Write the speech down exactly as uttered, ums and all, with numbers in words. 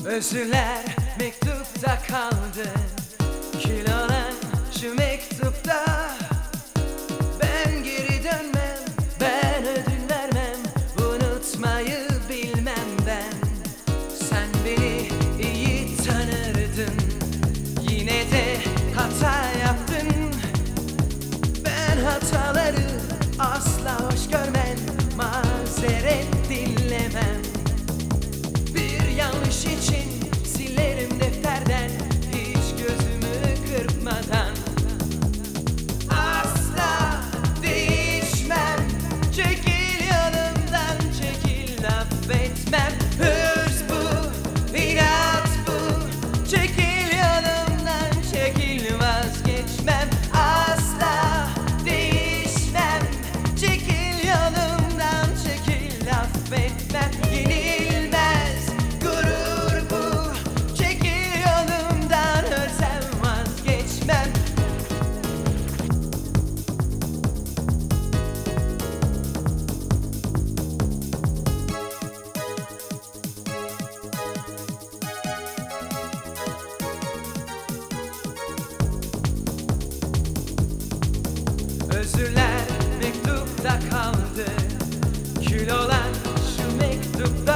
Özürler mektupta kaldı. Kül olan şu mektupta. Ben geri dönmem, ben ödün vermem, unutmayı bilmem ben. Sen beni iyi tanırdın, yine de hata yaptın. Ben hataları asla hoş görmem, mazeret dinlemem. Bir yanlış için silerim defterden, hiç gözümü kırpmadan. Asla değişmem, çekil yanımdan, çekil, affetmem. Hırs bu, inat bu, çekil yanımdan, çekil, vazgeçmem. Asla değişmem, çekil yanımdan, çekil, affetmem. Yenilmez gurur bu, çekil yanımdan, ölsem vazgeçmem. Özürler mektupta kaldı. Kül olan şu mektupta.